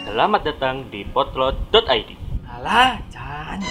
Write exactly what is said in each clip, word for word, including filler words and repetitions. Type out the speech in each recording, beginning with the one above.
Selamat datang di potlot dot i d. Alah, Chan.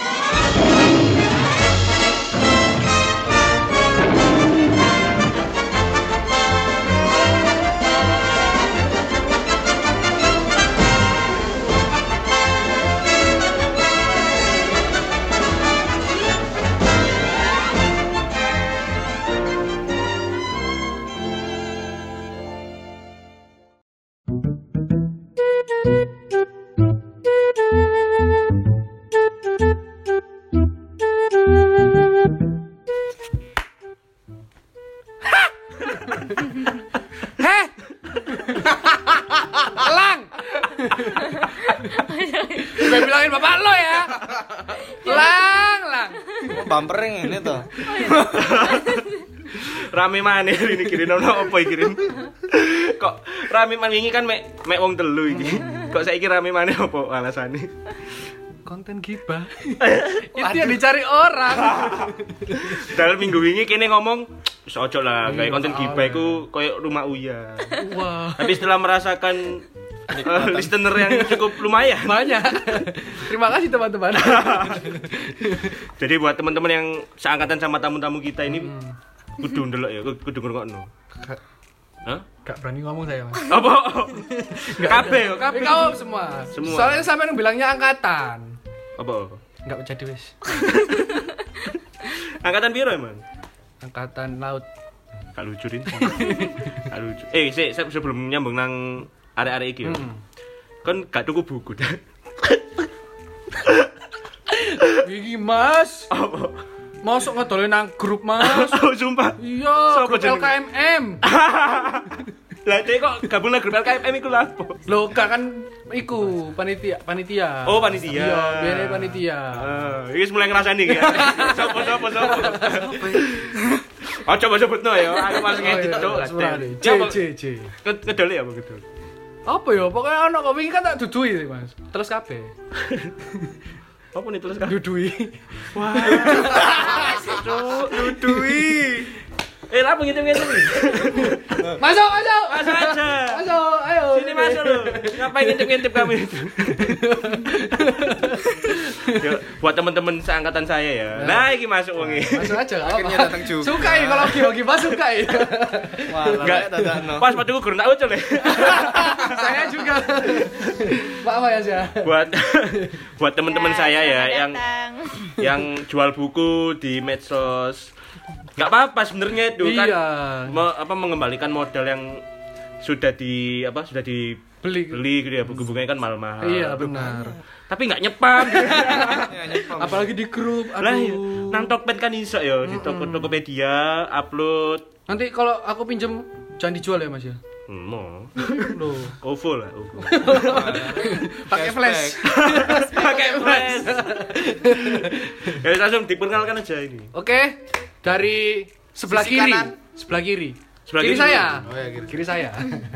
Heh. Elang. Gue bilangin bapak lo ya. Lang, lang. Oh, bumpernya ini tuh. Rame maneh ini kirim ono apa iki kirim. Kok rame maneh iki kan mek mek wong telu iki. Kok saiki rame maneh apa alasane? Konten gibah. Itu yang dicari orang. Dalam minggu ini kene ngomong wis ojo lah kayak konten gibah iku koyo rumah Uya. Wah. Tapi setelah merasakan uh, listener yang cukup lumayan. Banyak. Terima kasih teman-teman. Jadi buat teman-teman yang seangkatan sama tamu-tamu kita ini kudu ndelok ya, kudu ngrungokno. Hah? Gak berani ngomong saya, Mas. Apa? Kabeh, kabeh. Kau semua. Semua. Soalnya sampai yang bilangnya angkatan. Apa? Enggak jadi wis. Angkatan piro emang? Angkatan laut. Gak lucu rin. Gak lucu. Eh, sik sebelum nyambung nang arek-arek iki yo. Hmm. Kan gak tuku buku dah. Iki Mas. Apa? Masuk ngedolin nang grup, Mas. Oh, sumpah. Iya, Sopo grup L jenenge? K M M. Lah dek kok gabung nang grup L K M M iku lha apa? Loh, gak kan iku panitia, panitia. Oh, panitia. Iya, biar panitia. Ah, iki wis mulai ngrasani iki ya. Sopo sopo sopo. Oh, coba sebutno ya. Aku masih ngedit tok. C C C. Ngedol ya apa ngedol? Apa ya? Pokoknya ono kok wingi kan tak dudui, Mas. Terus kabeh. Apa nih tulis kan? Dudui. Wah. Cuk, dudui. Eh, apa ngitung-ngitung nih? Masuk, masuk. Masuk aja. Masuk, ayo. Sini masuk lu. Ngapain ngintip-ngintip kami itu? Yuk, buat teman-teman seangkatan saya ya. Nah, ini masuk wong iki. Masuk aja. Akhirnya datang juga. Suka ya kalau Gio Mas suka ya. Wah, Enggak dadakno. pas waktu gue gurun tak ucul ya. Saya juga. Pak apa ya, Sya? Buat buat teman-teman saya ya yang datang. yang jual buku di medsos. Enggak apa-apa sebenarnya itu kan Iya. me- apa mengembalikan modal yang sudah di apa sudah dibeli Beli. gitu ya, buku-bukunya kan mahal-mahal. Iya, benar. Tapi enggak nyepam. Apalagi di grup. Lah iya, Aduh. nang Tokped kan iso ya di toko Tokopedia upload. Nanti kalau aku pinjem jangan dijual ya, Mas ya. Hmm, mau. Loh. OVO lah, OVO. Pakai flash. Pakai flash. Ya langsung diperkenalkan aja ini. Oke. Dari sebelah Sisi kiri. kanan. Sebelah kiri. Sebelah kiri kiri saya. Oh ya, kiri. Kiri saya.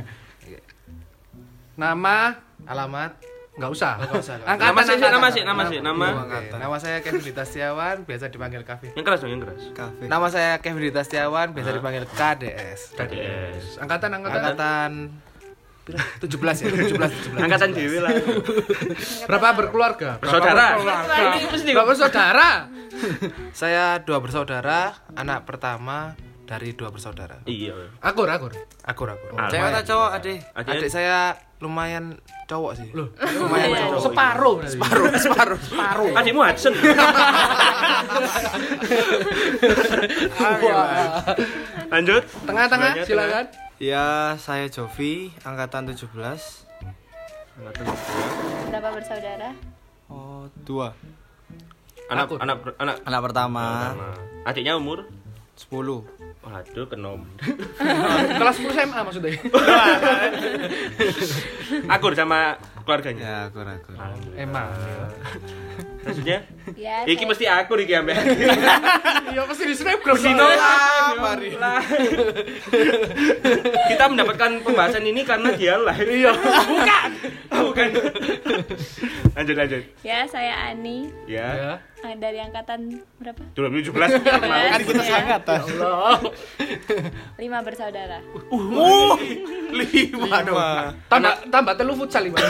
Nama Alamat. enggak usah. Nggak usah, nggak usah. Angkatan, Nama sih, angkatan. nama sih, nama sih, nama. Oke, nama saya Kevin Dita Setiawan, biasa dipanggil Kavi. Yang keras dong, yang keras. Nama saya Kevin Dita Setiawan, biasa Hah? dipanggil K D S. K D S. Angkatan, angkatan. Angkatan tujuh belas ya, tujuh belas, tujuh belas. Angkatan dewi lah. Berapa berkeluarga? Berapa Bersaudara. berkeluarga? Ini mesti. Berapa saudara? Saya dua bersaudara, anak pertama dari dua bersaudara. Iya. Akur, akur. Akur akur. Ah, Cewek lumayan. atau cowok, Adik? Adik. Adik saya lumayan cowok sih. Loh, Lumayan cowok. separuh berarti. Separuh, separuh, separuh. Adikmu Hudson. Wah. Lanjut. Tengah-tengah, Sebelahnya, silakan. Ya, saya Jovi, angkatan tujuh belas. Angkatan dua. Berapa bersaudara? Oh, dua. Anak Akur. anak anak Anak pertama pertama. Adiknya umur? sepuluh. Waduh, kenom. Kelas sepuluh S M A maksudnya. Akur sama keluarganya. Ya, akur akur. Emang. Maksudnya? Ya. Iki saya- mesti akur iki ambek. Iya pasti di snapgram. Sino lah, mari. lah. Kita mendapatkan pembahasan ini karena dia live. Iya. Bukan. Bukan. bukan. Lanjut lanjut. Ya, saya Ani. Ya. Ya. eh, Dari angkatan berapa? dua ribu tujuh belas. Kan kita Ya. seangkatan. Allah. Lima bersaudara. Uh, lima dong. Tambah tambah telu futsal lima.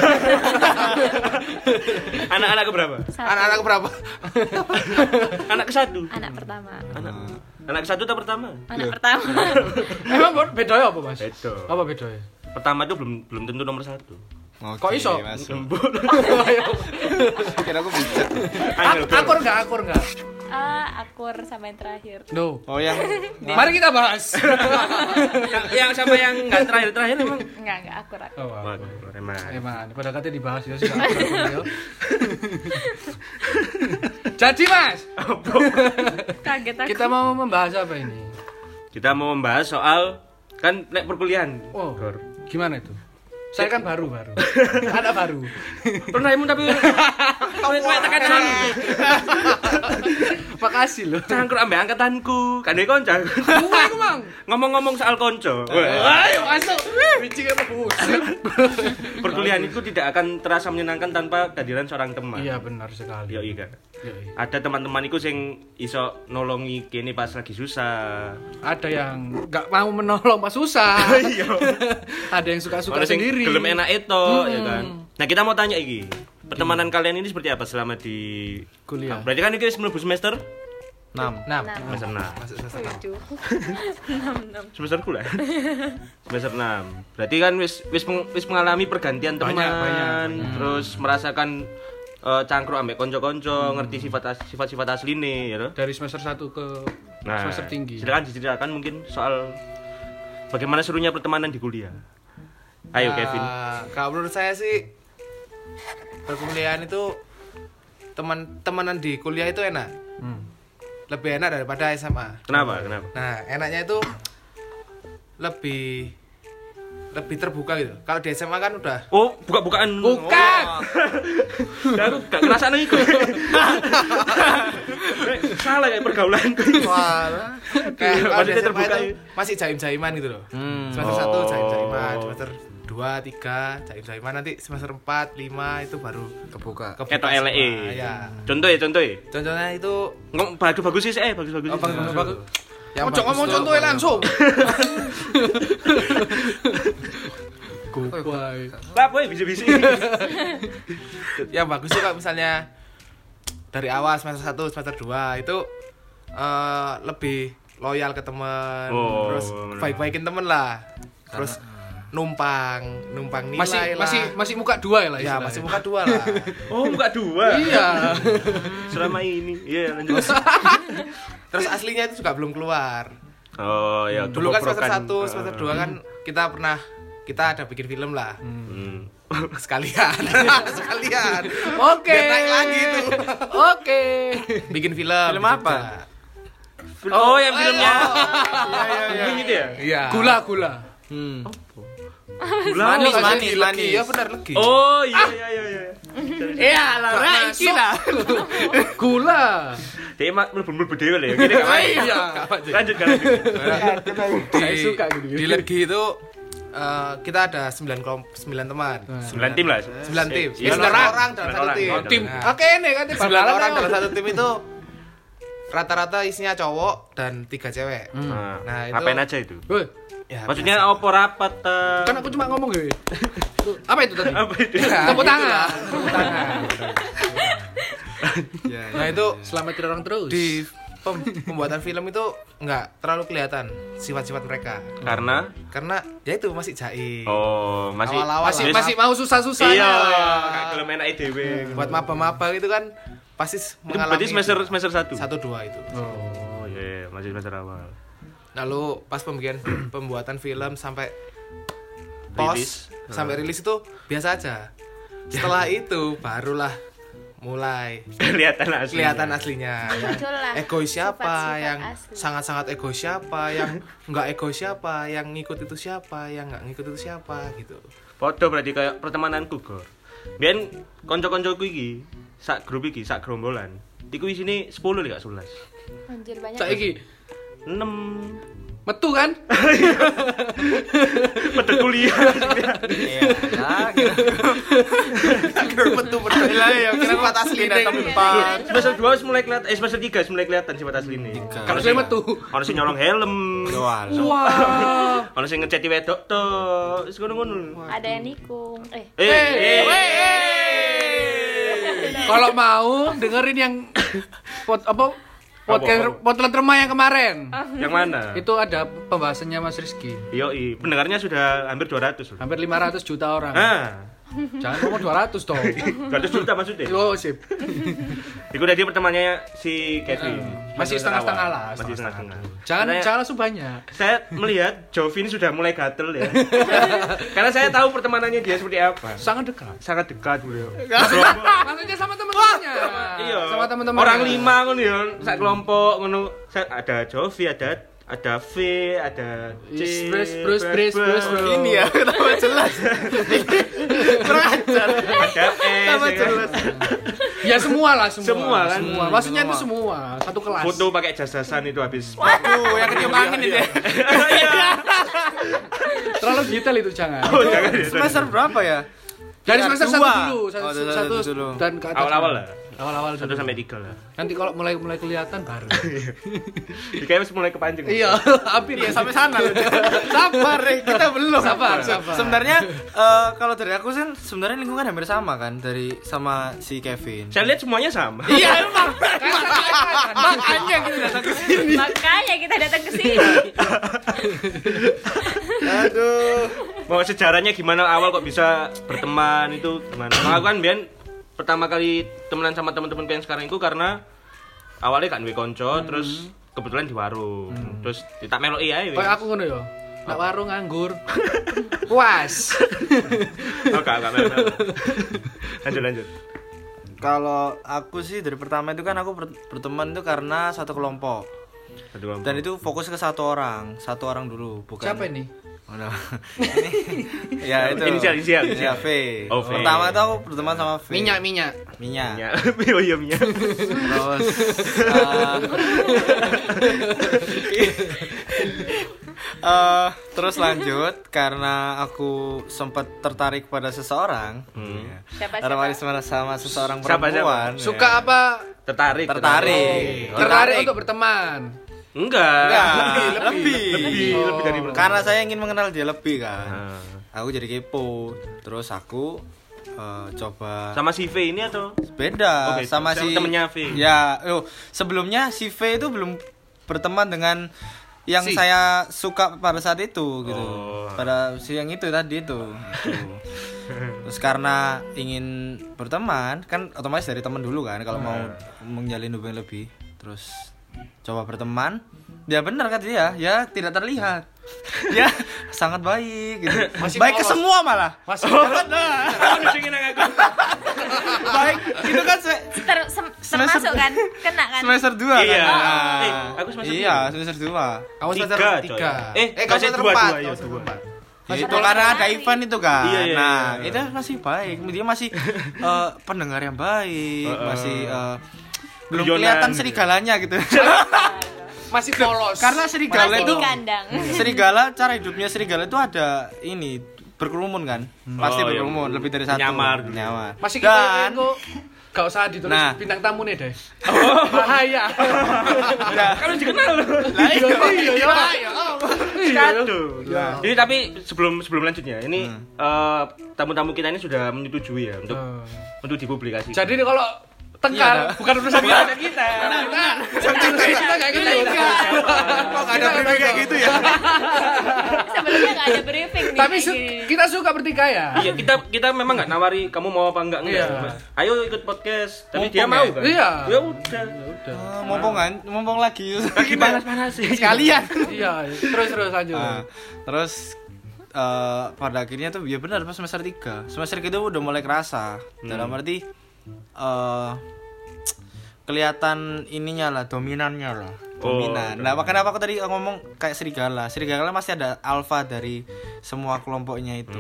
Anak-anak keberapa? Satu. Anak-anak berapa? Anak ke satu. Anak pertama. Anak. Anak ke satu atau pertama? Anak pertama. Emang bedanya apa, Mas? Beda. Apa bedanya? Pertama itu belum belum tentu nomor satu. Kok iso? Lembut. Kira aku bisa. Ayo, Ak- akur enggak? Akur enggak? Ah, akur sama yang terakhir. No. Oh yang Mari kita bahas. yang, yang sama yang nggak terakhir terakhir emang. Enggak, enggak akur aku. Oh, Waduh, emang. emang pada katanya dibahas ya sih akur akur ya. Jadi, Mas, Kaget aku. kita mau membahas apa ini? Kita mau membahas soal kan nek perkuliahan. Oh, Gor. gimana itu? Saya kan baru baru, anak baru. Pernah emang tapi kau kowe tekan sana. Makasih loh. Cangkruk ambek angkatanku. Kan iki kanca. Gue iku mang. Ngomong-ngomong soal konco. Ayo masuk. Biji apa Perkuliahan itu tidak akan terasa menyenangkan tanpa kehadiran seorang teman. Iya benar sekali. Yo iya. Iya. Ada teman-teman iku sing iso nolongi kene pas lagi susah. Ada yang nggak mau menolong pas susah. Iya. Ada yang suka-suka Ono sing sendiri. gelem enak itu, ya Hmm. kan. Nah, kita mau tanya iki. Pertemanan kalian ini seperti apa selama di Kuliah. Berarti kan iki wis mlebu semester enam. Nah, Enam. semester enam. Masuk semester enam. Tujuh. Enam, enam. Semester kula. Semester enam. Berarti kan wis wis peng- wis mengalami pergantian teman, Banyak, banyak, banyak. terus merasakan eh, cangkruk ambek kanca-kanca, ngerti sifat as- sifat-sifat asline ya toh. dari semester satu ke Nah, semester tinggi. silakan diceritakan mungkin soal bagaimana serunya pertemanan di kuliah. Ayo Nah, Kevin. Kalau menurut saya sih perkuliahan itu teman-temanan di kuliah itu enak. Hmm. Lebih enak daripada S M A. Kenapa? Kenapa? Nah, enaknya itu lebih lebih terbuka gitu. Kalau di S M A kan udah Oh, buka-bukaan. Bukan. Nah, aku gak ngerasane iku. Salah kayak pergaulanku. Wah, kayak kalau di Maksudnya S M A terbuka itu ya? masih jaim-jaiman gitu loh. Hmm. Semester satu Oh. jaim-jaiman, semester dua, tiga jaim-jaiman, nanti semester empat, lima itu baru Kebuka. kebuka Ketok semua. eleke. Ya. Contoh ya, contoh ya. Contohnya itu Ngom bagus-bagus sih, eh bagus-bagus. oh, bagus, bagus, bagus. Yang Ojo bagus ngomong tuh contohnya apa? langsung. Kupai. Lah, boy, bisi-bisi. Yang bagus tuh kalau misalnya dari awal semester satu, semester dua itu eh, lebih loyal ke teman, Oh, terus bener. baik-baikin temen lah. Terus numpang, numpang nilai Masih lah. masih masih muka dua ya lah ya, istilahnya. masih muka dua lah. Oh, muka dua. Iya. Selama ini. Iya, lanjut. Terus aslinya itu juga belum keluar. Oh, ya. Dulu kan semester kebobrokan. satu, semester dua kan kita pernah kita ada bikin film lah. Hmm. Sekalian. Sekalian. Oke. Biar naik lagi itu. Oke. Bikin film. Film di apa? Jogja. Oh, yang filmnya. Iya, iya, Ini gitu ya? Iya. Gula gula. Hmm. Gula. Manis, Oh, manis, legi, manis. Iya benar legi. Oh, iya iya iya iya. Iya, Lara iki lah. Gula. Dia mak mlebu-mlebu dhewe lho ya. Gini gak main. Iya. Lanjut kan. Di, Saya suka gitu. di legi itu eh, kita ada sembilan kelompok sembilan teman. sembilan tim lah. sembilan tim. Iya, sembilan orang. orang dalam Sembilan satu orang. tim. Oh, Tim. Nah, Oke, ini kan tim sembilan bal-balan orang ya. dalam satu tim itu rata-rata isinya cowok dan tiga cewek. Nah, Nah, itu- ngapain aja itu? Woi, Ya, Maksudnya apa rapat? eh? kan aku cuma ngomong ya. Apa itu tadi? Apa itu? Ya, Tepuk tangan. itulah. Tepuk tangan. Ya, Nah, itu Selamatin orang terus. di pem- pembuatan film itu nggak terlalu kelihatan sifat-sifat mereka. Karena Karena ya itu masih jaim. oh, masih Awal-awal masih lah. masih mau susah-susah. Iya, kayak gelem enak dhewe. Buat maba-maba itu kan pasti Itu mengalami berarti semester semester satu. satu dua itu. Oh, iya, iya, masih semester awal. Lalu pas pembuatan pembuatan film sampai Rilis. pos sampai rilis itu biasa aja. Setelah itu barulah mulai Kelihatan asli. kelihatan aslinya. Yang Muncullah egois siapa, sifat-sifat yang asli. sangat-sangat egois siapa, yang nggak egois siapa, yang ngikut itu siapa, yang nggak ngikut itu siapa gitu. Podo berarti kayak pertemananku, Gor. Biyen kanca-kancaku iki, sak grup iki, sak gerombolan. Iku isine sepuluh lho gak sebelas. Anjir banyak. Saiki enam Metu kan? Metu kuliah. Iya. Nah, kira Betul betul lah ya. Kira sifat asli tempat. Semester dua harus mulai kelihatan, eh semester tiga harus mulai kelihatan sifat asli ini. Kalau saya metu. Ono sing nyolong helm. doang. Wah. Ono sing ngeceti wedok to. Wis ngono-ngono. Ada yang nikung. Eh, Eh, eh, Kalau mau dengerin yang pot apa podcast Apa, apa? potlet remah yang kemarin. yang mana? Itu ada pembahasannya Mas Rizky. Yoi, pendengarnya sudah hampir dua ratus. Hampir lima ratus juta orang. Ah, Jangan ngomong dua ratus dong. dua ratus juta maksudnya. Oh, sip. Itu udah dia pertemanannya si Kevin. Masih setengah-setengah lah, Masih setengah-setengah. setengah-setengah. Jangan Karena jangan langsung banyak. saya melihat Jovin sudah mulai gatel ya. Karena saya tahu pertemanannya dia seperti apa. Sangat dekat. Sangat dekat beliau. Maksudnya sama teman-temannya. Iya. Sama teman-teman. Orang lima ngono ya, sak kelompok ngono. Saya ada Jovi, ada ada V, ada C. Bres, bres, bres, bres, bres. Ini ya, kenapa jelas? Berajar. Ada S. Kenapa ya kan? jelas? Ya semua lah, semua. Semua kan? Semua. Maksudnya itu semua, satu kelas. Foto pakai jas-jasan itu habis. Waduh, yang kecium angin itu ya. Terlalu detail itu jangan. Oh, jangan ya. Semester berapa ya? Dari semester satu Dua. dulu, satu, Oh, satu- satu satu dulu. dan ke atas. Awal-awal lah. Awal-awal Satu dulu. sampai tiga lah. Nanti kalau mulai mulai kelihatan baru. Kayaknya harus mulai kepancing. Iya, hampir Iya, sampai sana loh. Sabar, Rek. Kita belum. Sabar, sabar. Sebenarnya eh, kalau dari aku kan sebenarnya lingkungan hampir sama kan dari sama si Kevin. Saya lihat semuanya sama. Iya, emang. Makanya kita datang ke sini. makanya kita datang ke sini. Aduh. Mau sejarahnya gimana awal kok bisa berteman itu gimana? Nah, aku kan Ben pertama kali temenan sama teman-temanku yang sekarang itu karena awalnya kan duwe kanca terus kebetulan di warung. Terus ditak meloki ae. Kayak aku ngono ya. Nak warung nganggur. Puas. Oh, gak gak melo. Lanjut lanjut. Kalau aku sih dari pertama itu kan aku ber- berteman itu karena satu kelompok. Satu kelompok. Dan itu fokus ke satu orang, satu orang dulu, bukan. Siapa ini? Oh, no. Ini ya itu. Inisial, inisial, Ya, inisial. V. Oh, V. Pertama itu aku berteman sama V. Minyak, minyak. Minyak. Ya, oh iya Mia. Terus eh, eh, terus lanjut karena aku sempat tertarik pada seseorang. Hmm. Ya. Siapa, Tertarik siapa? sama, sama seseorang Siapa, perempuan. Suka ya. apa? Tertarik. Tertarik. Tertarik untuk berteman. Enggak. Enggak, Lebih, lebih. lebih, Oh. lebih dari berteman. Karena saya ingin mengenal dia lebih kan. Nah. Aku jadi kepo. Terus aku eh, coba Sama si V ini atau? beda Oke, sama sama si temennya V. Ya, oh, sebelumnya si V itu belum berteman dengan yang Si. saya suka pada saat itu gitu. Oh. Pada si yang itu tadi itu. Gitu. Terus karena ingin berteman, kan otomatis dari teman dulu kan kalau mau menjalin hubungan lebih. Terus coba berteman, ya benar kata dia, ya tidak terlihat. Ya sangat baik gitu. Masih Baik ke polos. semua malah. Masih Aduh, dingin aku. Baik, itu kan se- Ter- sem- termasuk kan? Kena kan? semester dua Iya. kan. Eh, aku semester Iya, semester dua. Kamu semester Tiga, tiga. coy. Eh, Eh, kamu semester semester dua, empat, dua, iya, kamu semester dua. empat. Ya, itu karena ada event itu kan. Iya, iya, nah, iya. itu masih baik. Dia masih eh, pendengar yang baik, Heeh. masih eh, belum Guyonan kelihatan gitu. serigalanya gitu. Masih polos. Karena serigala Masih itu di kandang. serigala cara hidupnya serigala itu ada ini berkerumun kan. Pasti Oh, iya. berkerumun lebih dari satu. Nyamar gitu. Nyamar. masih Dan kita kok gak usah ditulis Nah. bintang tamu nih deh. Bahaya. Kan dikenal loh. Lah, iya. Iya, iya. Aduh. Ini tapi sebelum sebelum lanjutnya, ini eh, tamu-tamu kita ini sudah menyetujui ya untuk untuk dipublikasi. Jadi kalau tengkar bukan urusan kita. kita. Kita kayak gitu. Kok ada briefing kayak gitu ya? Sebelumnya nggak ada briefing nih. Tapi kayak su- gini. kita suka bertiga ya. Iya, kita kita memang nggak nawari kamu mau apa enggak enggak. Iya. Ayo ikut podcast. Tapi Mumpung dia ya. mau kan? Iya. Ya udah. Eh, mumpung kan, mumpung lagi. Lagi panas-panas sih. Sekalian. Iya, terus terus lanjut. Nah, terus eh, pada akhirnya tuh ya benar pas semester tiga. Semester tiga udah mulai kerasa. Dalam arti eh kelihatan ininya lah, dominannya lah. Oh, Dominan. Nah, kenapa aku tadi ngomong kayak serigala? Serigala masih ada alfa dari semua kelompoknya itu.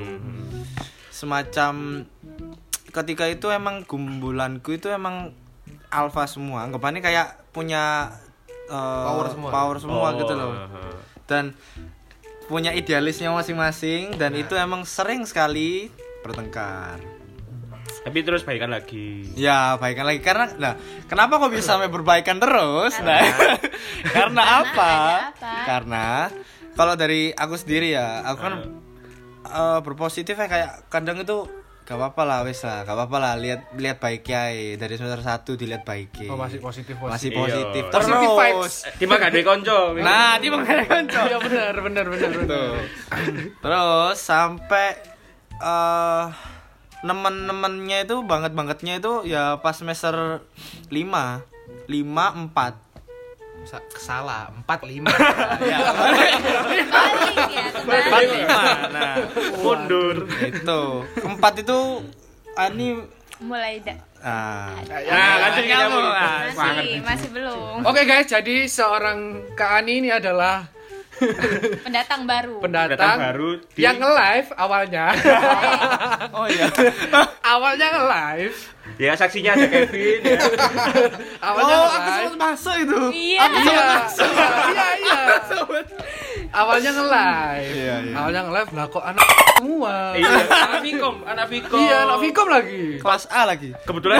Semacam ketika itu emang gumbulanku itu emang alfa semua. Anggapannya kayak punya eh, Power semua. power semua Oh, gitu loh. heeh. dan punya idealisnya masing-masing dan itu emang sering sekali bertengkar. Tapi terus baikan lagi. Ya, baikan lagi karena nah, kenapa kok bisa sampai berbaikan terus? Nah, karena apa? ada apa? Karena kalau dari aku sendiri ya, aku kan uh, berpositif ya kayak kadang itu gak apa-apa lah wes lah, gak apa-apa lah lihat lihat baiknya eh. Dari semester satu dilihat baiknya. Oh, masih positif Masih positif. positif. Iya. Terus Positive vibes. Tiba gak ada konco. nah, di mengenai konco. Iya benar benar benar benar. Terus sampai uh, nemen-nemennya itu banget-bangetnya itu ya pas semester lima, lima, empat. Sa- Salah, empat lima. Ya, Balik ya, empat, kembali. lima. Nah, Mundur. itu. Keempat itu ani Mulai da- ah. Nah, lanjut ke kamu. masih, masih belum. Oke guys, jadi seorang Kak Ani ini adalah Pendatang baru. pendatang Datang baru di- yang nge-live awalnya. Oh iya. awalnya nge-live. Ya saksinya ada Kevin ya. Awalnya Oh, aku nge-live. sempat masuk itu. Iya. Iya, iya, iya. Awalnya nge-live. Iya, iya. Awalnya nge-live lah kok anak semua. Iya, anak Vicom, anak Vicom. Iya, anak Vicom lagi. Kelas A lagi. Kebetulan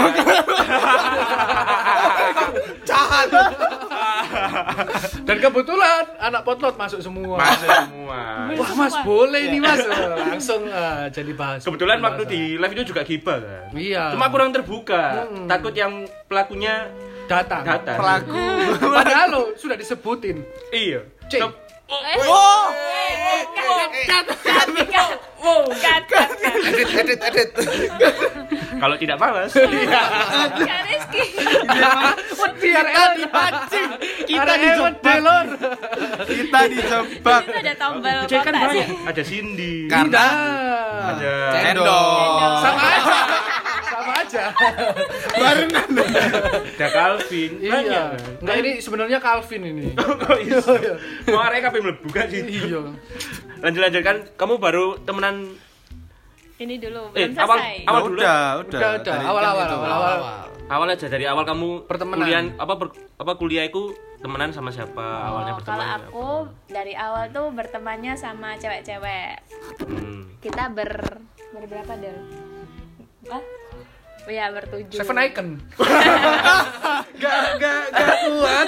Jahat. Dan kebetulan anak potlot masuk semua. masuk semua. Wah, Mas boleh nih Mas. Langsung uh, jadi bahas. Kebetulan waktu pembahasan. di live itu juga gibah kan. Iya. Cuma kurang terbuka. Takut yang pelakunya datang. datang. Pelaku. Padahal lo sudah disebutin. Iya. Cek. Ke- Eh, Oh. cut, cut, cut. Cut, cut, cut. Edit edit edit. Kalau tidak malas. Kak Rizky. Biar Kita dipancing. Kita dijebak. Lor. Kita dijebak. Itu ada tombol Cek kan kotak sih. banyak. Ada Cindy. Karena Ada cendol. Sama aja. Sama aja. Barengan. ada Calvin. Iya. Banyak. Enggak, ini sebenarnya Calvin ini. Kok iso? Mau arek kabeh mlebu kan sih. Iya. Lanjut lanjut kan kamu baru temenan Ini dulu eh belum awal selesai. awal Oh, dulu. udah, udah. Udah, udah. Dari Awal-awal, kan itu. awal-awal. Awal aja dari awal kamu Pertemanan. kuliah apa ber- apa kuliah itu temenan sama siapa awalnya Oh, berteman? kalau aku dari awal tuh bertemannya sama cewek-cewek. Hmm. Kita ber berberapa Del? Ah? Oh ya, bertujuh. Seven Icon. Gak gak gak kuat.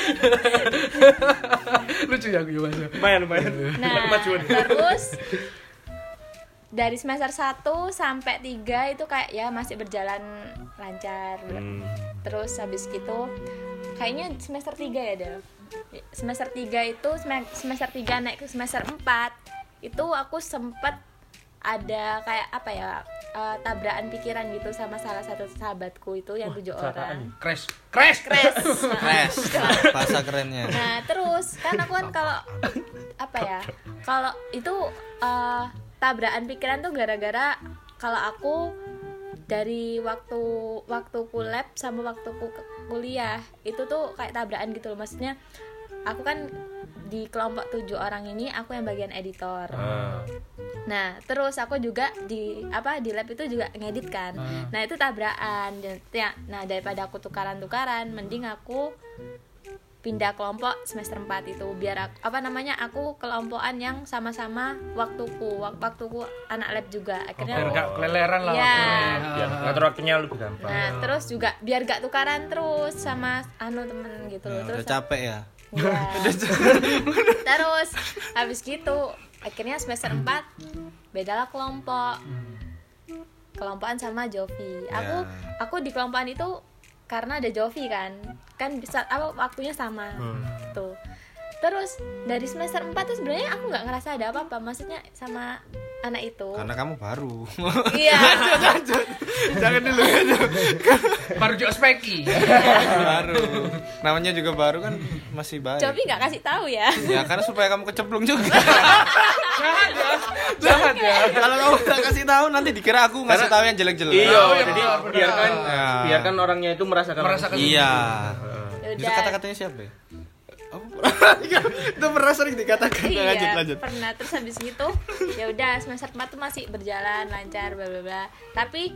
Lucu ya gue Mas. Lumayan lumayan. Nah, Kemajuan. terus dari semester satu sampai tiga itu kayak ya masih berjalan lancar. Hmm. Terus habis gitu kayaknya semester tiga ya Del. Semester tiga itu sem- semester tiga naik ke semester empat itu aku sempet ada kayak apa ya uh, tabrakan pikiran gitu sama salah satu sahabatku itu yang tujuh orang. Crash. Crash. Crash. Crash. Bahasa kerennya. Nah terus kan aku kan kalau apa ya kalau itu uh, tabrakan pikiran tuh gara-gara kalau aku dari waktu waktu lab sama waktu kuliah itu tuh kayak tabrakan gitu loh, maksudnya aku kan di kelompok tujuh orang ini aku yang bagian editor. Ah. Nah, terus aku juga di apa di lab itu juga ngedit kan. Hmm. Nah, itu tabrakan. Dan ya, nah daripada aku tukaran-tukaran, mending aku pindah kelompok semester empat itu biar aku, apa namanya? Aku kelompokan yang sama-sama waktuku, wak- waktuku anak lab juga. Akhirnya Biar aku, gak keleleran lah Iya. waktunya. Ya, ngatur waktunya lebih gampang. nah, terus juga biar gak tukaran terus sama anu temen gitu loh. Nah, Terus udah capek ya. Iya. Terus habis gitu akhirnya semester empat bedalah kelompok. Kelompokan sama Jovi. Aku Ya. aku di kelompokan itu karena ada Jovi kan. Kan bisa apa waktunya sama. Tuh. Terus dari semester empat tuh sebenarnya aku nggak ngerasa ada apa-apa, maksudnya sama anak itu. Karena kamu baru. Iya. Jangan dulu. Baru juga speki. Baru. Namanya juga baru kan masih baik. Jovi nggak kasih tahu ya. Ya karena supaya kamu kecemplung juga. Jangan ya. Kalau kamu udah kasih tahu nanti dikira aku ngasih tahu yang jelek-jelek. Iya, Oh, iya, jadi benar, benar. biarkan Ya. biarkan orangnya itu merasakan Merasakan. Iya. Ya Itu udah. kata-katanya siapa ya? Itu pernah sering dikatakan. Iya, Lanjut lanjut. pernah. Terus habis gitu ya udah semester empat tuh masih berjalan lancar bla bla bla. Tapi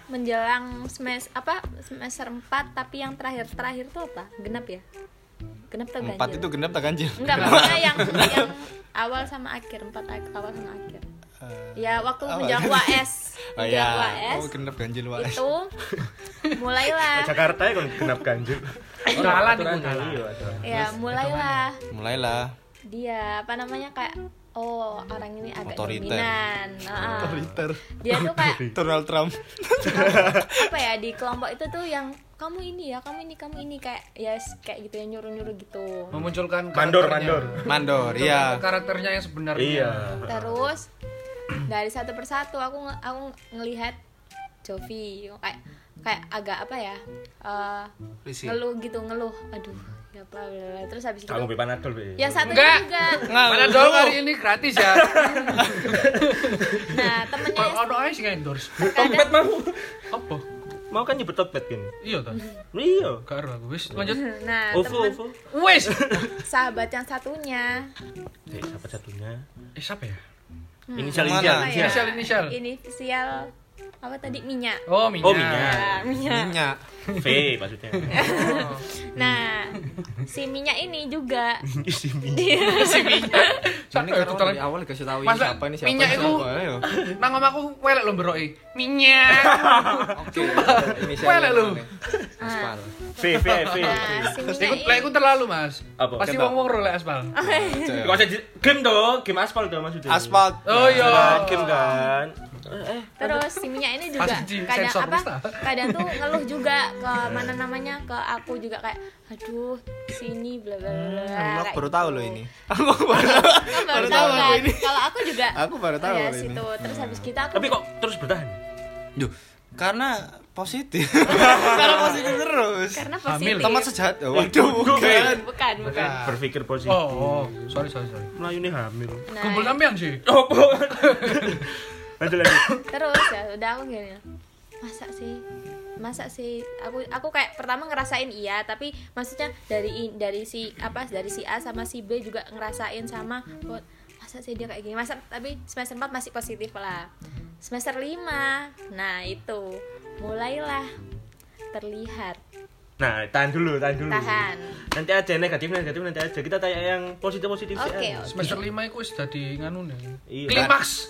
menjelang semester apa semester empat tapi yang terakhir-terakhir tuh apa? Genap ya? genep atau ganjil? Empat itu genap tak ganjil? Enggak, maksudnya yang yang awal sama akhir, empat ak- awal sama akhir. Ya waktu awal. menjelang U A S, Oh menjelang U A ya. S Oh, genap ganjil U A S. itu mulailah, Jakarta ya kan genap ganjil. Dalan iku Aturan dalan. iya, ada. ya mulailah Mulailah. dia apa namanya kayak oh orang ini agak Otoriter. dominan. Nah, Otoriter. dia tuh kayak Donald Trump. apa ya di kelompok itu tuh yang kamu ini ya, kamu ini, kamu ini kayak ya yes, kayak gitu ya nyuruh-nyuruh gitu. Memunculkan Mandor, karakternya. mandor. Mandor, Memunculkan iya. karakternya yang sebenarnya. Iya. Terus dari satu persatu aku nge- aku ngelihat Jovi kayak kayak agak apa ya eh, Risih. ngeluh gitu ngeluh aduh ya apa terus habis itu Kamu be Panadol be. yang satunya Enggak. juga Mana dong hari ini gratis ya. nah temennya Kalau ono ae sing endorse. Tompet mau. Apa? Mau kan nyebut Tompet kan. Iya ta. Iya. Karo aku wis lanjut. nah Ovo, temen Ovo. Wis. sahabat yang satunya Eh, siapa satunya? Eh siapa ya? Inisial Mana? inisial. apa ya? Inisial inisial. inisial apa tadi minyak Oh, minyak. Oh, minyak. ya, minyak Minyak. V maksudnya. nah si minyak ini juga Isi minyak. dia Si minyak. Ini Siapa kan itu dari awal dikasih tahu ini Masa siapa ini siapa. minyak ini itu- siapa, ayo. Nang omahku welek lho mberoki. Minyak. Oke. Inisial Welek lu. mana? Aspal. V V V. nah si minyak Iku ini lek iku terlalu, Mas. Apa? Pasti Kenapa? wong-wong ro lek aspal. Gak usah di- game dong, game aspal dong maksudnya. Aspal. Oh iya. Game kan. terus si minyak ini juga Pasti di kadang sensor, apa Mister. kadang tuh ngeluh juga ke mana namanya ke aku juga kayak aduh sini bla bla bla Aku kayak baru gitu. tahu loh ini. Aku baru Kan baru tahu aku kan ini. kalau aku juga Aku baru tahu ya ini. situ terus habis kita aku Tapi kok terus bertahan? Duh, karena positif. Karena positif terus. karena Hamil. positif Teman sejahat. Oh, waduh, bukan. bukan bukan Berpikir positif. Oh, oh. Sorry, sorry, sorry. Melayu ini hamil. nah Kumpul sampean sih. Opo? Lanjut lanjut. terus ya udah aku gini masa sih masa sih aku aku kayak pertama ngerasain iya tapi maksudnya dari i- dari si apa dari si A sama si B juga ngerasain sama oh, masa sih dia kayak gini masa tapi semester empat masih positif lah semester lima nah itu mulailah terlihat Nah, tahan dulu, tahan dulu. tahan Nanti aja negatif negatif nanti aja. Kita tanya yang positif positif sih. oke ah. oke. Semester lima iku wis dadi nganune. Iya. Klimaks.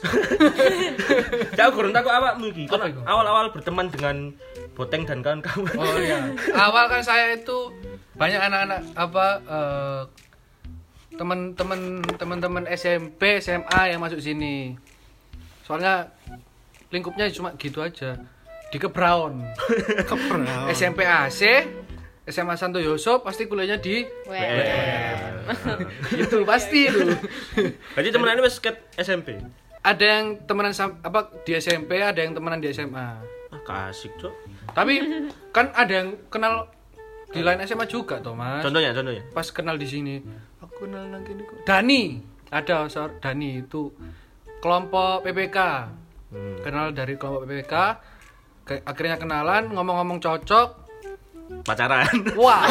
Jauh kurang takut awakmu iki. Apa Kan itu? awal-awal berteman dengan Boteng dan kawan-kawan. Oh iya. Awal kan saya itu banyak anak-anak apa eh, teman-teman teman-teman S M P, S M A yang masuk sini. Soalnya lingkupnya cuma gitu aja. Di Kebraun. Keperawat. S M P A C, S M A Santo Yusuf pasti kuliahnya di W itu pasti itu. Berarti temenannya wis ke S M P. Ada yang temenan sam- apa di S M P, ada yang temenan di S M A. Ah, kasih, Cok. Tapi kan ada yang kenal di lain S M A juga toh, Mas. Contohnya, contohnya. Pas kenal di sini, aku kenal nang kene kok. Dani, ada seor- Dani itu kelompok P P K. Hmm. Kenal dari kelompok P P K. Ke- akhirnya kenalan, ngomong-ngomong cocok. Pacaran. Wah.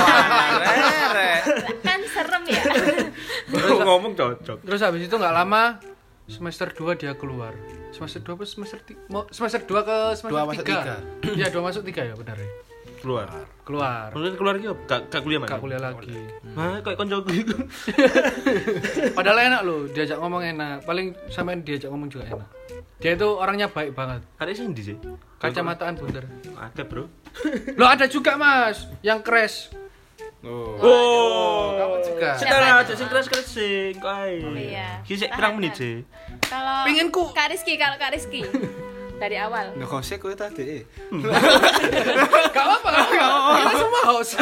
kan serem ya Ngomong cocok. Terus habis itu nggak lama semester dua dia keluar. Semester dua apa semester tiga? Semester dua ke semester Dua masuk tiga. Iya, dua masuk tiga ya benar ya. Keluar. Keluar. Maksudnya keluar gitu, gak, gak kuliah mana? Gak kuliah lagi. Hah, kayak koncoku itu. Padahal enak loh, diajak ngomong enak. Paling sampean diajak ngomong juga enak. Dia itu orangnya baik banget. Hari sih di sih. Kacamataan bundar. Oke, Bro. Loh ada juga Mas, yang crash. Oh. Oh. Kamu juga. Setelah aja sing keras-keras sing kae. Iya. Ki sik Tahan, pirang menit tahan. sih? kalau Pinginku. Kak Rizky kalau Kak Rizky dari awal Nggak kosek kowe tadi. Gak apa-apa, gak apa-apa. Kita semua host.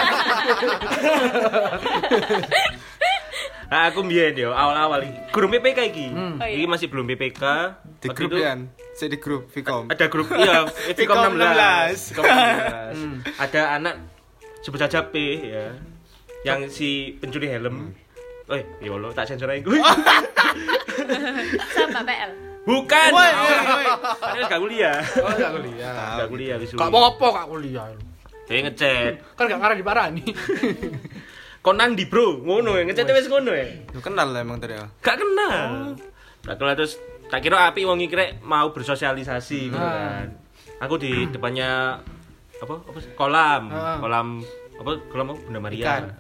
Nah, aku mbiyen yo awal-awal iki. Guru P P K iki. Hmm. Oh, iya. Iki masih belum P P K. Di Waktu grup itu ya. Saya di grup Vcom. Ada grup iya, Vcom enam belas. Vcom enam belas. Hmm. Ada anak sebut saja P ya. Yang si pencuri helm. Eh, ya Allah, tak sensor aja gue. sama P L Bukan. Woi, woi, woi. Padahal gak kuliah. Oh, gak kuliah. Gak kuliah wis. Gak apa-apa gak kuliah. Dia ngechat. Kan gak ngarah diparani. Konang di bro, ngono ya, ngechat wis ngono ya. Lu kenal lah emang tadi ya. Gak kenal. Gak kenal terus tak kira api wong iki rek mau bersosialisasi gitu Ah. kan. Aku di depannya apa apa sih? kolam, Ah. kolam apa kolam apa Bunda Maria. Ikan.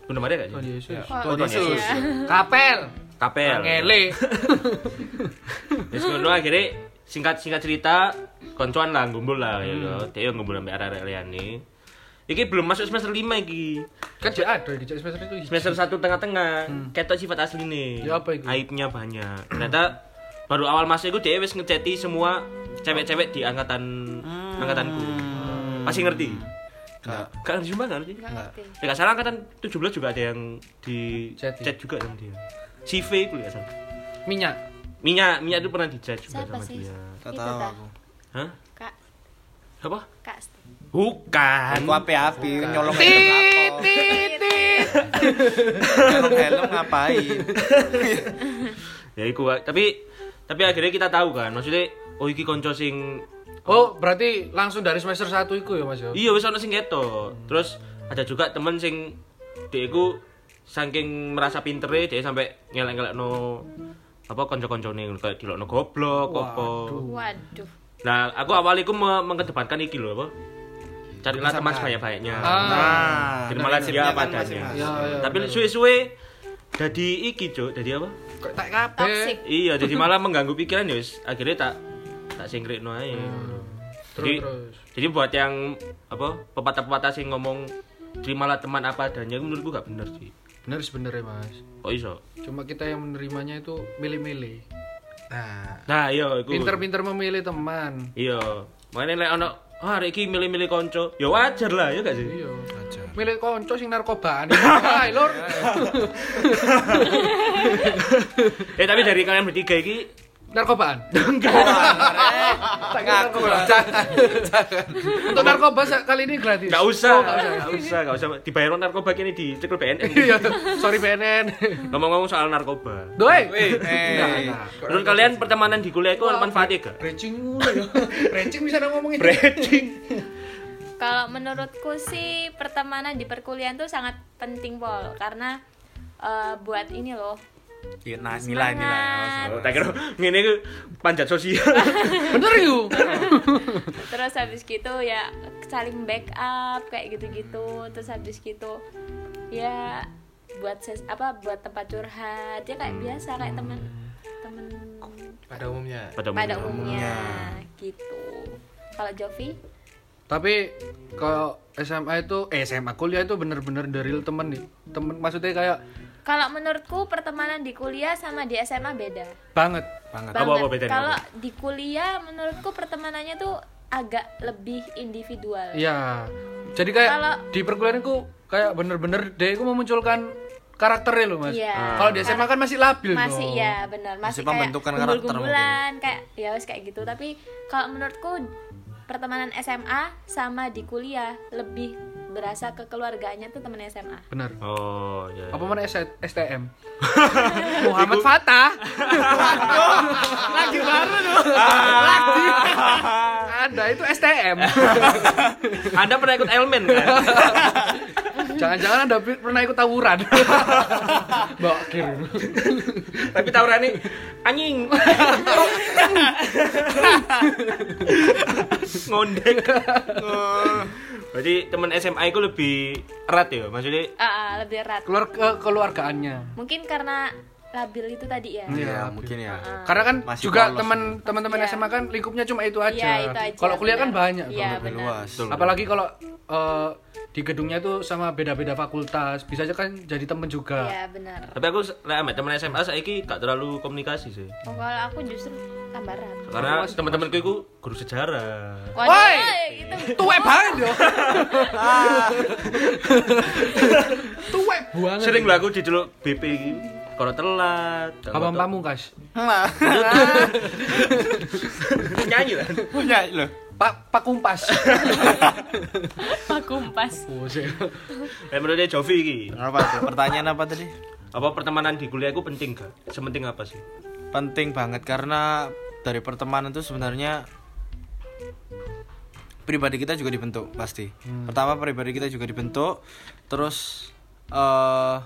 Bunda Maria gak Tuhan sih? Yesus. Wah, Tuhan Yesus. iya. Kapel. Kapel. Ngele. Wis ngono akhirnya singkat-singkat cerita koncoan lah ngumpul lah ya Hmm. yo. Dia ngumpul sampe arek-arek liyane. Iki belum masuk semester lima iki. Kan dia ada di semester itu. Semester satu tengah-tengah Hmm. ketok sifat asli nih. Ya, apa itu? Aibnya banyak. Ternyata baru awal masuk itu dia wis ngeceti semua cewek-cewek di angkatan angkatanku. Masih ngerti? Enggak. Gak ngerti sumpah gak ngerti. Nggak ngerti. Ya gak salah angkatan tujuh belas juga ada yang di Chat. chat juga sama dia. Si V itu gak salah. Minyak. Minyak, minyak itu pernah di chat juga Siapa sama sih? dia. Tak Itu tahu dah. aku. Hah? Kak, Apa? Kak. Bukan. Aku api-api nyolong Tit, helm. tit, tit. Nyolong helm ngapain? Ya iku tapi tapi akhirnya kita tahu kan, maksudnya oh iki konco sing Oh, berarti langsung dari semester satu itu ya, Mas? Ya? iya wis ono sing ketok. Terus ada juga temen sing dia iku saking merasa pintere dia sampai ngelek-ngelekno apa kanca-kancane kayak dilokno goblok apa. Waduh. Nah, aku awal iku me- mengedepankan iki lho apa? Carilah teman sebanyak-banyaknya. Ah. Jadi malah dia apa kan adanya. masing-masing. Ya, ya, Tapi bener. suwe-suwe jadi iki, Cuk. Jadi apa? Kok tak kabeh. Toxic. Iya, jadi malah mengganggu pikiran ya wis. Akhirnya tak tak singkrikno ae. Terus Jadi, terus. jadi buat yang apa pepatah-pepatah sing ngomong terimalah teman apa adanya menurutku gak bener sih. Bener sebenarnya, Mas. Kok iso? Cuma kita yang menerimanya itu milih-milih. Nah, Nah, iya iku. Pinter-pinter memilih teman. Iya. Makanya lek ono oh, hari iki milih-milih konco, ya wajar lah ya gak sih? Iya. Aja. Milih konco sing narkobaan. Hai, Lur. Eh tapi dari kalian bertiga iki Narkobaan. Ngaku lah. Jangan. Untuk narkoba sa- kali ini gratis. gak usah, Oh, gak usah. gak usah, gak usah dibayar narkoba kini di cekel B N N. Iya, sorry B N N. Ngomong-ngomong soal narkoba. Doi. Eh. Menurut kalian pertemanan di kuliah itu manfaatnya gak? Breaching mulu ya. Breaching bisa ngomongin. Kalau menurutku sih pertemanan di perkuliahan tuh sangat penting, Pol, karena eh, buat ini loh. Iya, nah, nilai nilai. Oh, tak kira ngene iku panjat sosial. Bener yuk. Terus habis gitu ya saling backup kayak gitu-gitu. Terus habis gitu ya buat ses apa buat tempat curhat ya kayak biasa kayak teman teman pada umumnya. Pada pada umumnya. umumnya gitu. Kalau Jovi Tapi kalau S M A itu eh S M A kuliah itu bener-bener dari real temen nih. Temen maksudnya kayak kalau menurutku pertemanan di kuliah sama di S M A beda. banget. Banget. Apa- apa Banget. bedanya, Kalau apa? di kuliah menurutku pertemanannya tuh agak lebih individual. Iya. Jadi kayak Kalau- di perkuliahan itu kayak bener-bener dia itu memunculkan karakternya loh, Mas. Iya. Kalau di S M A kan masih labil Masih dong. ya benar, Masih masih, kayak pembentukan karakter gumbul-gumbulan kayak ya wes kayak gitu. Tapi kalau menurutku pertemanan S M A sama di kuliah lebih berasa kekeluargaannya tuh temen S M A. Bener. Oh, ya. Apa mana S T M? Muhammad Fatah. Lagi baru tuh. Lagi. Ada itu S T M. Anda pernah ikut elemen kan? Jangan-jangan Anda pernah ikut tawuran. Bawa kir. Tapi tawuran nih anjing. Ngondek. Berarti teman S M A itu lebih erat ya, maksudnya Ah, ah, lebih erat. Keluar ke keluargaannya. Mungkin karena labil itu tadi ya. Iya, mungkin ya. Karena kan Masih juga polos. teman teman-teman Iya. S M A kan lingkupnya cuma itu aja. Iya, itu aja. Kalau kuliah kan benar. banyak. Iya, Bang. Lebih benar. luas. Betul. Apalagi kalau eh, di gedungnya tuh sama beda-beda fakultas, bisa aja kan jadi temen juga. Iya, benar. tapi aku lek ambek teman S M A saiki gak terlalu komunikasi sih. Oh, kalau aku justru tambaran. Karena teman-temanku itu guru sejarah. Waduh, Woi! itu Tuwek banget yo. Tuwek banget. Sering lah aku diceluk B P iki. Kalau telat, Abang Pamungkas. nyanyi lah. Punya loh. Pak Pak Kumpas. Pak Kumpas. Oh, sih. Eh menurut dia Jovi iki, Apa tuh? Pertanyaan apa tadi? apa pertemanan di kuliah itu penting gak? Sepenting apa sih? Penting banget karena dari pertemanan itu sebenarnya pribadi kita juga dibentuk pasti. Pertama pribadi kita juga dibentuk, terus eh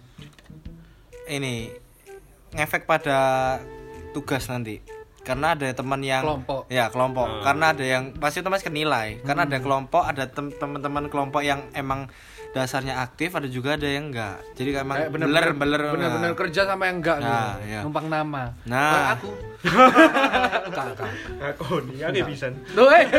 ini ngefek pada tugas nanti. Karena ada teman yang Kelompok. ya kelompok. Karena ada yang pasti otomatis kenilai. Karena ada kelompok, ada tem- teman-teman kelompok yang emang dasarnya aktif, ada juga ada yang enggak. Jadi Kayak emang bener-bener beler-beler bener-bener kerja sama yang enggak Nah, gitu. iya. Numpang nama. Nah. Kayak aku. Kakak. Aku nih, aku bisa. Loh, eh.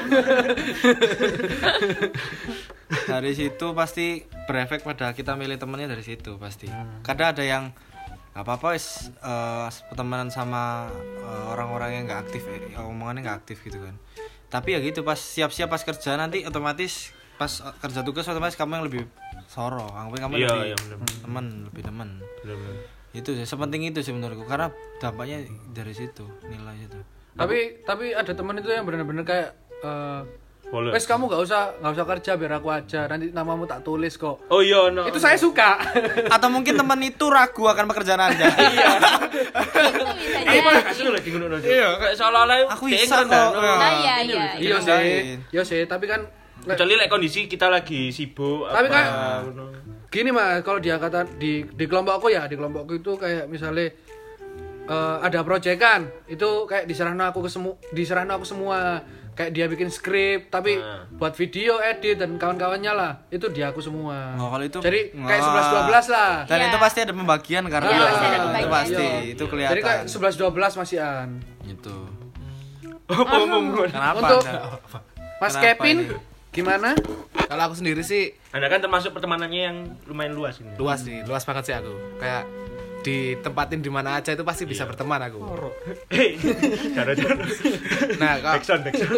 Dari situ pasti berefek pada kita milih temennya dari situ pasti. Kadang ada yang nggak apa-apa wis eh, pertemanan sama eh, orang-orang yang nggak aktif, eh, omongannya nggak aktif gitu kan. Tapi ya gitu pas siap-siap pas kerja nanti otomatis pas eh, kerja tugas otomatis kamu yang lebih soro, kamu kamu Iya, lebih iya, bener. teman, lebih teman. Bener-bener. Itu sih sepenting itu sih menurutku karena dampaknya dari situ, nilai itu. Tapi tapi ada teman itu yang benar-benar kayak eh, Boleh. wes kamu nggak usah nggak usah kerja biar aku aja, nanti namamu tak tulis kok. Oh iya, no. Itu saya suka. Atau mungkin teman itu ragu akan pekerjaan Anda. Iya. Itu bisa Eh, jadi. kasih lagi ngono. Iya, kayak seolah-olah Aku dia bisa kan kok. no. Nah, iya Ini iya. loh, Iya Bisa sih. main. Iya sih, tapi kan Kecuali like kondisi kita lagi sibuk Tapi apa, kan- ngono. gini Mas, kalau di angkatan di di kelompokku ya, di kelompokku itu kayak misalnya eh, ada proyekan, itu kayak diserahno aku ke semua, diserahno aku semua. Kayak dia bikin skrip, tapi Nah. buat video, edit dan kawan-kawannya lah, itu dia aku semua. Oh, kalau itu Jadi kayak Wah. sebelas dua belas lah. Dan Iya. itu pasti ada pembagian karena Iya, pasti ada itu pembagian. pasti Iya. itu kelihatan. Jadi kayak sebelas dua belas masihan. Gitu. Umum. Kenapa? Untuk Anda? Mas Kenapa Kevin ini? gimana? Kalau aku sendiri sih Anda kan termasuk pertemanannya yang lumayan luas ini. luas nih, luas banget sih aku. Kayak ditempatin di mana aja itu pasti bisa berteman aku. Hei, cara-cara. Nah, kalau Backsound, backsound.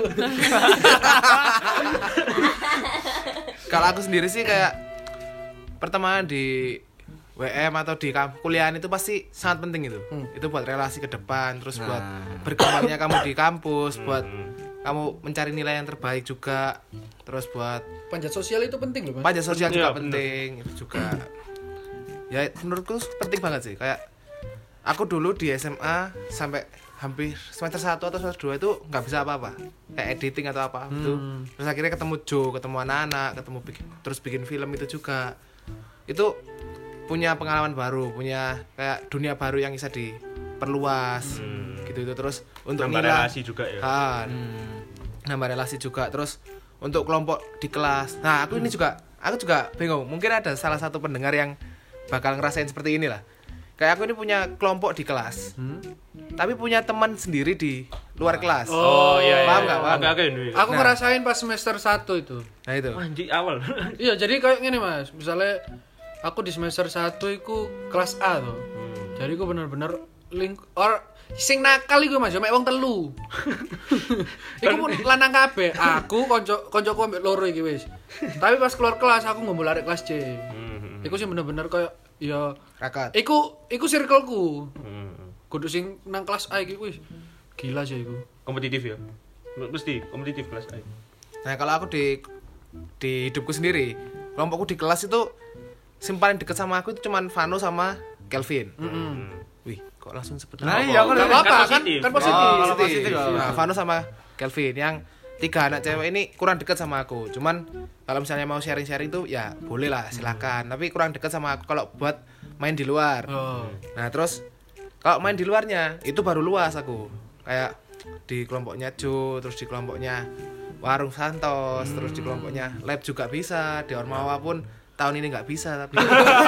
kalau aku sendiri sih kayak pertemanan di W M atau di kam- kuliahan itu pasti sangat penting itu. Itu buat relasi ke depan, terus buat berkembangnya kamu di kampus, buat kamu mencari nilai yang terbaik juga, terus buat Panjat sosial itu penting loh, Mas. pajak sosial juga Iya, bener. penting itu juga. Ya menurutku penting banget sih. Kayak aku dulu di S M A sampai hampir semester satu atau semester dua itu nggak bisa apa-apa, kayak editing atau apa itu. Terus akhirnya ketemu Joe, ketemu anak-anak, ketemu bikin, terus bikin film itu juga. Itu punya pengalaman baru, punya kayak dunia baru yang bisa diperluas. Gitu itu terus untuk Nambah nilai relasi juga ya. Ah, nambah relasi juga. Terus untuk kelompok di kelas. Nah, aku ini juga aku juga bingung. Mungkin ada salah satu pendengar yang bakal ngerasain seperti inilah. Kayak aku ini punya kelompok di kelas. Tapi punya teman sendiri di luar kelas. Oh, iya, iya. Paham nggak? Paham Agak-agak ini. Aku Nah. ngerasain pas semester satu itu. Nah, itu. Anjing awal. Iya, jadi kayak gini Mas, misalnya aku di semester satu iku kelas A tuh. Jadi aku bener-bener link or sing nakal iku Mas, mek wong telu. Iku pun lanang kabeh. Aku konco koncoku ambek loro iki wis. Tapi pas keluar kelas aku ngumpul arek kelas C. Iku sih bener-bener kayak ya Rakat. iku iku circleku. Hmm. Kudu sing nang kelas A iki wis. Gila sih iku. Kompetitif ya. Mesti kompetitif kelas A. Nah, kalau aku di di hidupku sendiri, kelompokku di kelas itu yang paling deket sama aku itu cuman Vano sama Kelvin. Wih, kok langsung sebut Nah, nama? iya, aku Enggak kan apa-apa kan? positif. Kan positif. Oh, kalau positif. positif, oh. Nah, Vano sama Kelvin yang tiga anak cewek ini kurang dekat sama aku. Cuman kalau misalnya mau sharing-sharing tuh ya boleh lah, silakan. Tapi kurang dekat sama aku kalau buat main di luar. Oh. Nah, terus kalau main di luarnya itu baru luas aku. Kayak di kelompoknya Jo, terus di kelompoknya Warung Santos, terus di kelompoknya Lab juga bisa, di Ormawa pun tahun ini nggak bisa tapi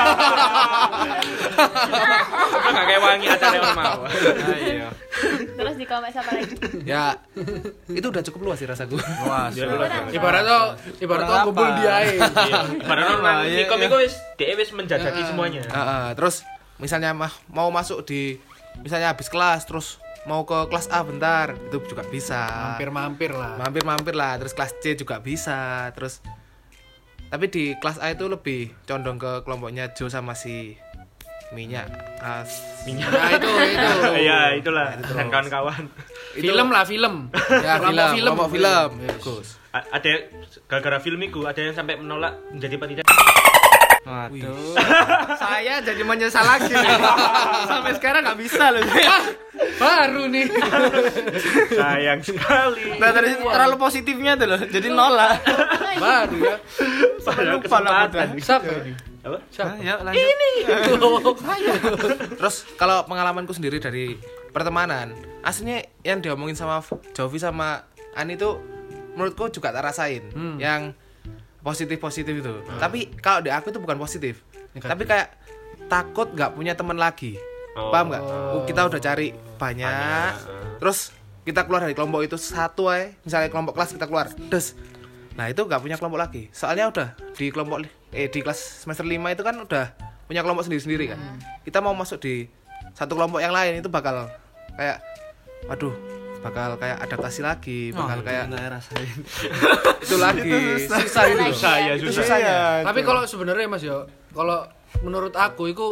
Enggak kayak wangi acara orang mau. Iya. Terus di komen siapa lagi? ya itu udah cukup luas sih rasaku. Wah, Dia so- luas. Ibaratnya ibaratnya Kurang kumpul apa? dia ae. Iya. Padahal Kenapa? nang Iya, ikom iya. iku wis dhek wis menjajaki semuanya. Heeh, terus misalnya mah mau masuk di misalnya habis kelas terus mau ke kelas A bentar itu juga bisa. Mampir-mampir lah. Mampir-mampir lah, terus kelas C juga bisa, terus tapi di kelas A itu lebih condong ke kelompoknya Jo sama si Minyak. Ah, Minyak. Nah, itu itu. Iya, itulah dan kawan-kawan. itu- Film lah, film. ya Kelompok film, film. kelompok film. Yes. Bagus. A- Ada gara-gara film itu ada yang sampai menolak menjadi panitia. Waduh. Saya jadi menyesal lagi. Sampai sekarang nggak bisa loh. Baru nih. Sayang sekali. Nah, dari terlalu positifnya tuh loh. Jadi nolak. Baru ya. Padahal lupa lah kesempatan. Siapa ini? Apa? Siapa? Ya, lanjut. Terus kalau pengalamanku sendiri dari pertemanan, aslinya yang diomongin sama Jovi sama Ani itu menurutku juga tak rasain. Yang positif-positif itu. Tapi kalau di aku itu bukan positif. Negatif. Tapi kayak takut nggak punya teman lagi. Oh. Paham nggak? Oh, kita udah cari banyak, Banyak. terus kita keluar dari kelompok itu satu aja, misalnya kelompok kelas kita keluar, des. Nah itu nggak punya kelompok lagi. Soalnya udah di kelompok eh di kelas semester lima itu kan udah punya kelompok sendiri-sendiri kan. Kita mau masuk di satu kelompok yang lain itu bakal kayak, waduh, bakal kayak adaptasi lagi, bakal kayak rasain. itu lagi susah itu. Lagi Susah ya, ya. Itu susah. susahnya. Tapi kalau sebenarnya Mas yo, kalau menurut aku itu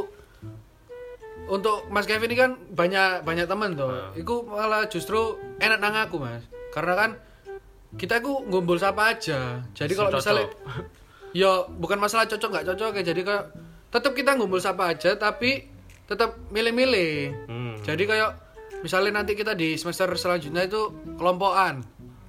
untuk Mas Kevin ini kan banyak banyak teman tuh. Iku malah justru enak nang aku, Mas. Karena kan kita ku ngumpul siapa aja. Jadi kalau Cocok. misalnya yo bukan masalah cocok nggak cocok ya. Jadi kayak tetap kita ngumpul siapa aja tapi tetap milih-milih. Hmm. Jadi kayak misalnya nanti kita di semester selanjutnya itu kelompokan.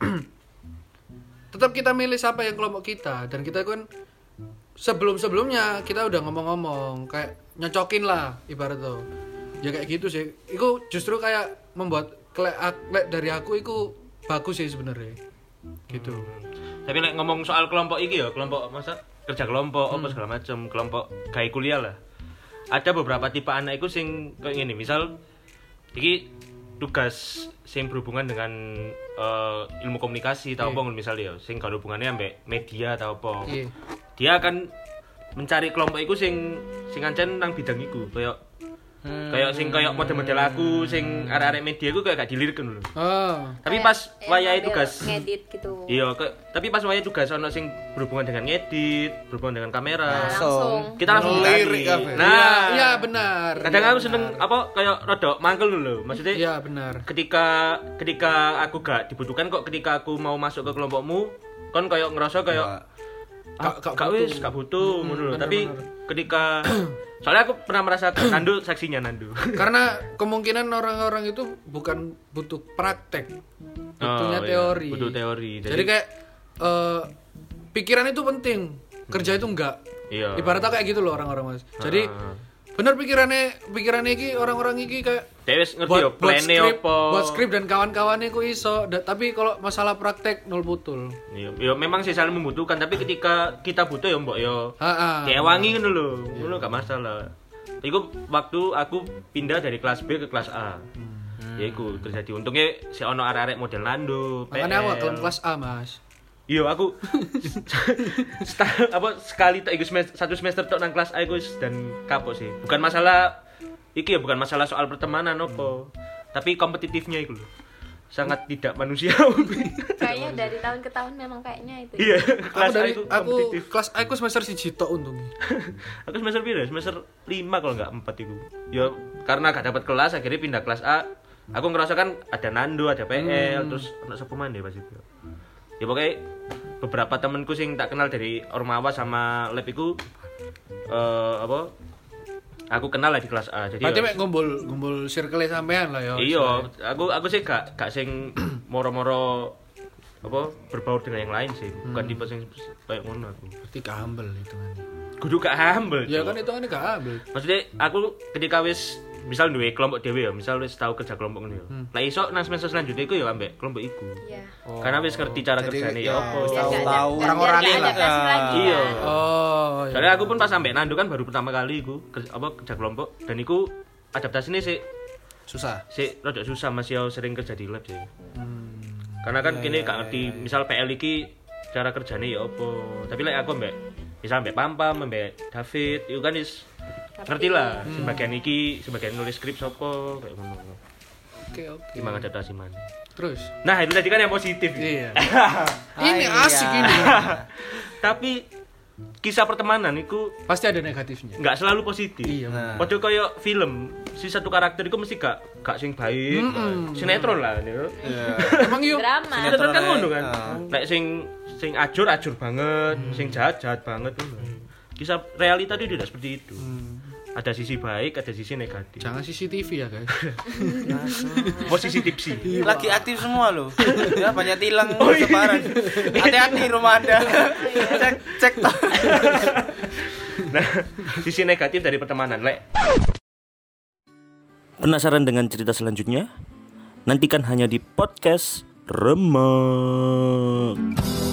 Tetap kita milih siapa yang kelompok kita dan kita kan sebelum-sebelumnya kita udah ngomong-ngomong kayak nyocokin lah ibarat tuh. Ya kayak gitu sih. Itu justru kayak membuat klek klek dari aku itu bagus sih sebenarnya. Gitu. Tapi nek ngomong soal kelompok iki ya, kelompok masa kerja kelompok apa segala macam, kelompok gawe kuliah lah. Ada beberapa tipe anak iku sing kayak gini, misal iki tugas sing berhubungan dengan uh, ilmu komunikasi atau apa misalnya ya, sing gak ada hubungannya ambek media atau apa. Iya. Dia akan mencari kelompok iku sing sing ancen nang bidang iku, kayak Hmm. kayak sing kayak model-model aku sing arek-arek media iku kayak gak dilirik lho. Oh. Tapi Kayak pas yang wayahe model tugas ngedit gitu. iya, ke- tapi pas wayahe tugas ono sing berhubungan dengan ngedit, berhubungan dengan kamera. Nah, langsung. Kita langsung Lirik ganti. apa ya? Nah, Iya benar. kadang Iya, aku seneng benar. apa kayak rodok mangkel lho. Maksudnya Iya benar. ketika ketika aku gak dibutuhkan kok ketika aku mau masuk ke kelompokmu kon kayak ngerasa kayak ah, Gak- gak gak butuh. wis gak butuh Hmm, ngono lho. bener, Tapi bener. ketika soalnya aku pernah merasa Nandu saksinya Nandu. Karena kemungkinan orang-orang itu bukan butuh praktek, butuhnya Oh, iya. teori. Butuh teori. Jadi, kayak eh, pikiran itu penting, kerja itu enggak. iya. Ibaratnya kayak gitu loh orang-orang Mas. Jadi Ah. bener pikirannya pikirannya iki orang-orang iki kayak Dia wis ngerti buat yo buat plane skrip, apa. buat skrip dan kawan-kawannya ku iso. Da- tapi kalau masalah praktek nol putul. Iya, yo memang sih saling membutuhkan, tapi ketika kita butuh ya mbok yo Heeh. diewangi ngono lho. Ngono gak masalah. Iku waktu aku pindah dari kelas B ke kelas A. Ya iku terjadi. Untungnya si ono arek-arek model Nando, Makanya aku P L. kelas kelas A, Mas. Iya, aku sta- apa sekali tak iku semester, satu semester tok nang kelas A iku wis dan kapok sih. Bukan masalah iki ya, bukan masalah soal pertemanan opo. Tapi kompetitifnya iku lho. Sangat tidak manusiawi. Kayaknya dari tahun ke tahun memang kayaknya itu. Iya, Aku kelas A dari itu aku kompetitif. kelas A aku semester siji tok untungnya. Aku semester pira? Semester lima kalau enggak empat itu. Ya karena gak dapat kelas akhirnya pindah kelas A. Aku ngerasa kan ada Nando, ada P L, terus anak sapa maneh pas itu. Ya pokoknya beberapa temenku sing tak kenal dari Ormawa sama Lab iku eh apa? Aku kenal lah di kelas A. Jadi Berarti ya- mek ngumpul ngumpul circle sampean lah ya. iya, aku aku sih gak gak sing moro-moro apa berbaur dengan yang lain sih. Bukan tipe sing kayak ngono aku. Berarti humble itu kan. Kudu gak humble. Ya Cok. kan itu kan gak humble. Maksudnya aku ketika wis misal duwe kelompok dhewe ya, misal wis tau kerja kelompok ngono ya. Lah iso nang semester selanjutnya iku ya ambek kelompok iku. Iya. Karena wis ngerti cara Jadi, kerjane ya, ya apa. wis Biar tahu- nggak ada- tahu biar orang-orangnya nggak lah. adaptasi Ya. lagi Iya. kan. Oh, iya. Soalnya aku pun pas sampai Nando kan baru pertama kali iku kerja, apa kerja kelompok dan iku adaptasinya sih Susah. sih rada susah, masih sering kerja di lab sih. Karena kan kini gak ngerti misal P L iki cara kerjane ya apa. Tapi lek aku mbek misal mbek Pampam, mbek David, itu kan is ngerti lah sebagian iki, sebagian nulis skrip sapa kayak ngono. Oke, oke. Gimana adaptasi mana? Terus. Nah, itu tadi kan yang positif. Iya. Ah, Ini iya. asik ini. Tapi kisah pertemanan itu Pasti ada negatifnya. nggak selalu positif. Iya. Nah. Padahal kayak film, si satu karakter itu mesti gak gak sing baik, sinetron lah nih. Emang yuk. Drama. Sinetron kan ngono kan. Ah. Nek sing sing ajur ajur banget, sing jahat jahat banget. Kisah realita itu tidak seperti itu. Ada sisi baik, ada sisi negatif. Jangan C C T V ya, guys. Posisi tipsi. Lagi aktif semua loh. Ya banyak tilang sebaran. Hati-hati rumah Anda. Cek cek toh. Nah, sisi negatif dari pertemanan, Lek. Penasaran dengan cerita selanjutnya? Nantikan hanya di podcast Remek.